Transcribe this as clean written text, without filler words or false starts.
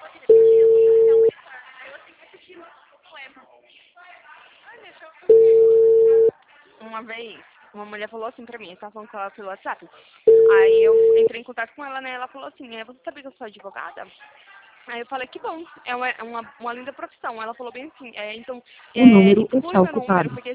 Uma vez, uma mulher falou assim pra mim, tava falando com ela pelo WhatsApp. Aí eu entrei em contato com ela, né? Ela falou assim, você sabia que eu sou advogada? Aí eu falei, que bom, uma linda profissão. Ela falou bem assim, então, O número exclui está meu número, ocupado. porque